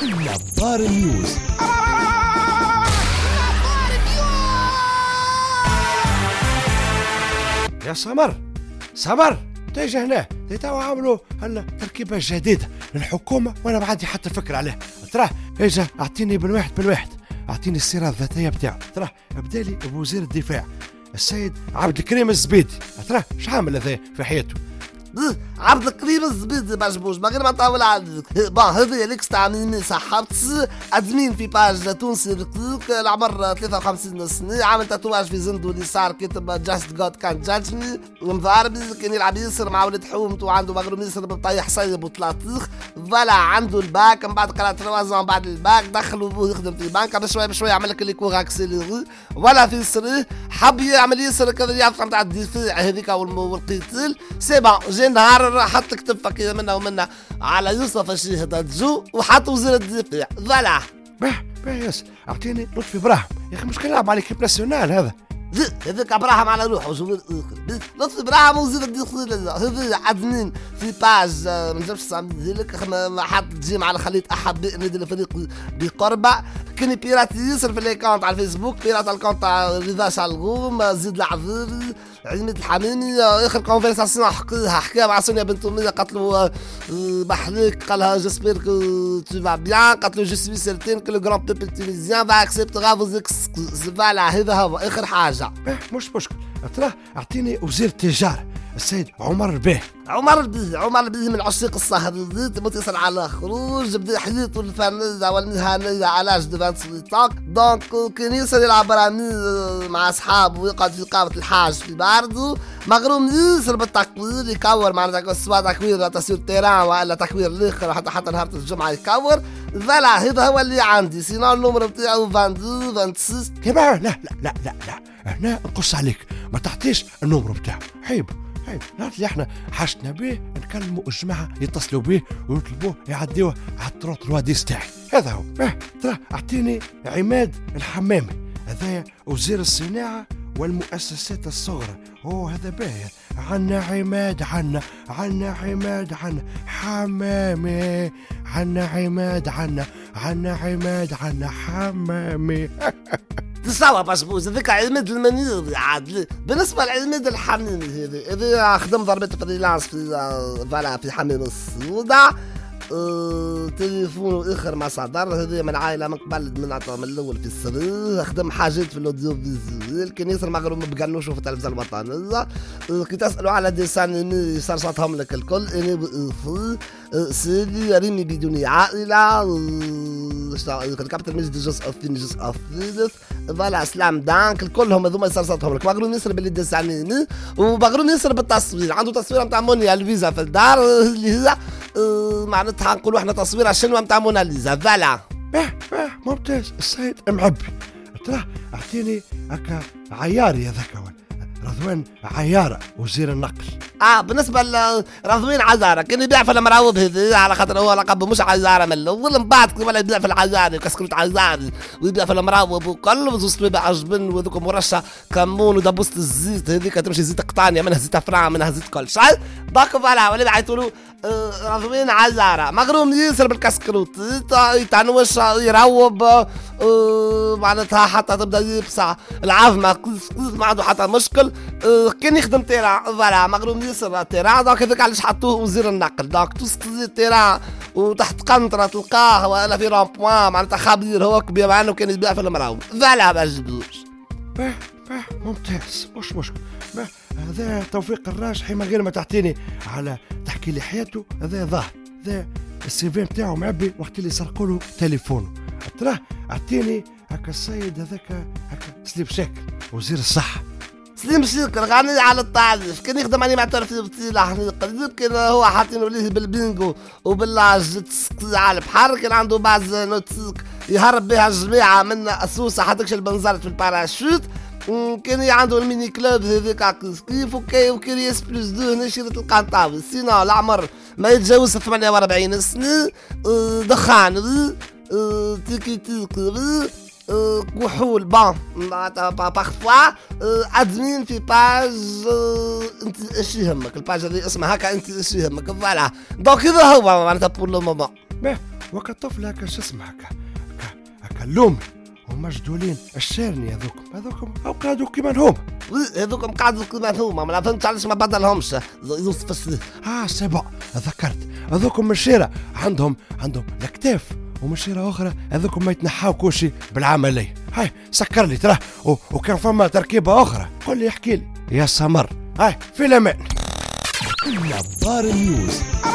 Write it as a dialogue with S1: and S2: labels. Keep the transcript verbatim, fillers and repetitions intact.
S1: نظار نيوز.
S2: يا سمر سمر تيجي هنا توا عملوا هلا تركيبة جديدة للحكومة وانا ما عندي حتى فكرة عليها. تراه اجا اعطيني بالواحد بالواحد، اعطيني السيرة الذاتية بتاعه. تراه بدالي بوزير الدفاع السيد عبد الكريم الزبيدي. تراه اش عامل هذا في حياته؟
S3: عبد الكريم الزبيدي مجبوش ما غير ما نطول عليك. بون هذا ليك تعميمي صحبت ادمين في باج تونسي رقيق العمر ثلاثة وخمسين سنة، عامل تاتواج في زندو اللي صار كتب جاست جود كان جادجني، ومضاربي كان يلعب ياسر مع ولد حومته وعنده مغروم ياسر بطيح صيب وطلاطيخ. فوالا عنده الباك من بعد قرا تروازون بعد الباك دخلوا بوه يخدم في بنكه بشويه بشويه عمل لك اللي كوغ اكسيليري ولا في سري حب يعمل ياسر كذا يعرف نتاع الدفاع هذيك والقتال سي بون. نهار حط كتب فكيه منا ومنا على يوسف الشيخ دجو وحط وزير الدفاع. فوالا
S2: باه باه ياس اعطيني لطفي براهم يا اخي، مش كنلعب على كيب ناسيونال هذا
S3: هذاك ابراهيم على روحه وجمهور لطفي ابراهيم وزير الدفاع هذا عدمين في باج ما نجمش ذلك ما حط تجي على خليط احب نادي الفريق بقربه كان بيرات ياسر في الاكونت على الفيسبوك، بيرات الكونت تاع رضا شلغوم زيد العذيري عزمة الحميمي. اخر كونفرساسيون حكيها حكاها مع سونيا بنت اميه قالت له بحليك قالها جيسبير كو تو فا بيان، قالت له جو سوي سيرتين كو لو غران بيبل تونيزيان فا اكسبتغا فوز اكسكوز. فوالا هذا هو اخر حاجه.
S2: مش مشكل. تراه اعطيني وزير التجاره السيد عمر الباه.
S3: عمر البيه عمر البيه من عشاق السهر متصل على خروج بدا حياته الفنيه والمهنيه على لاج دو ثمانية وعشرين دونك كان ياسر يلعب رامي مع اصحابه ويقعد في قامه الحاج في باردو مغروم ياسر بالتكوير يكور معناتها سواء تكوير تصوير تيران ولا تكوير الاخر حتى حتى نهار الجمعه يكور. فوالا هذا هو اللي عندي. سينو النمر بتاعه اثنين ستة
S2: كيما لا لا لا لا لا هنا نقص عليك ما تعطيش النمر بتاعه. عيب عيب اللي احنا حاجتنا به نكلموا الجماعه يتصلوا به ويطلبوه يعديوه على التروت الواديس تاعي. هذا هو. اه ترى اعطيني عماد الحمامي هذا وزير الصناعه والمؤسسات الصغرى. اوه هذا باهي. عنا عماد عنا عنا عماد عنا حمامي عنا عماد عنا عنا عماد عنا حمامي.
S3: تساوى باسبوز هذاك عماد المنير عاد. بالنسبه لعماد الحمامي هذا هذا خدم ضربه فريلانس في فوالا في حمام السوداء. أه تليفونه اخر ما صدر هذه من عائله من قبل من من الاول في السر خدم حاجات في الاوديو فيزوال كان ياسر مغروم بقنوشه في التلفزيون الوطنيه. أه كي تسالوا على ديسان صار صوتهم لك الكل انا سيدي ريمي بدون عائله كابتن مجد الجزء الثاني الجزء الثالث فوالا سلام دانك كلهم هذوما صار صوتهم لك مغروم ياسر باللي ديسانيني ومغروم ياسر بالتصوير عنده تصوير نتاع مونيا الفيزا في الدار اللي هي أه معناتها نقولوا احنا تصوير الشنوه نتاع موناليزا. فوالا
S2: باه باه ممتاز. السيد معبي تراه اعطيني هكا عياري هذاك رضوان عيارة وزير النقل.
S3: اه بالنسبه لرضوان عزاره كان يبيع في المراوب هذه على خاطر هو لقب مش عزاره من الاول من بعد ولا يبيع في العزاري كسكروت عزاري ويبيع في المراوب وكل وزوز بيبيع عجبن وذوك مرشح كمون ودبوسه الزيت هذيك تمشي زيت قطانيه منها زيت فرع منها زيت كل شيء داك فوالا ولا يعيطوا له آه رضوان عزاره مغروم ياسر بالكسكروت يتعنوش يروب آه معناتها حتى تبدا يبصع العظمه ما عنده حتى مشكل. آه كان يخدم تيران فوالا مغروم ياسر تيران دونك هذاك علاش حطوه وزير النقل دونك توسكي تيران وتحت قنطره تلقاه ولا في رامبوان معناتها خبير هو كبير مع انه كان يبيع في المراوب. فوالا ما جبدوش.
S2: باه باه ممتاز مش مشكل. باه هذا توفيق الراجحي من غير ما تعطيني على تحكي لي حياته هذا ظاهر هذا السي في نتاعو معبي وقت اللي سرقوا له تليفونه. تراه اعطيني هكا السيد هذاك هكا سليم شاكر وزير الصحه.
S3: سليم شاكر غني على التعريف كان يخدم عليه مع تعرف بطيله حقيقه يمكن هو حاطينه ليه بالبينجو وباللاج على البحر كان عنده بعض نوتيك يهرب بها الجماعه من السوسه حتكش البنزرت في الباراشوت. كان عنده الميني كلوب هذاك كيف وكان يس بلوس دو هنا شيرة القنطاوي. سينو العمر ما يتجاوز ثمانية وأربعين سنة. دخان تيكي تيكي كحول بون باغفوا ادمين في باج انت ايش يهمك الباج هذه اسمها هكا انت ايش يهمك. فوالا دونك هذا هو معناتها بور لو مومون.
S2: وكطفل هكا شو اسمه هكا هكا اللومي ومجدولين الشارني هذوكم هذوكم او قعدوا كيما هما.
S3: هذوكم قعدوا كيما هما، ما فهمتش علاش ما بدلهمش يوسف السيد.
S2: اه سي بون ذكرت، هذوكم مشيره عندهم عندهم الكتاف، ومشيره اخرى هذوكم ما يتنحاو كوشي بالعمليه. هاي سكر لي تراه، وكان فما تركيبه اخرى قول لي احكي لي يا سمر. هاي في الامان.
S1: نظار نيوز.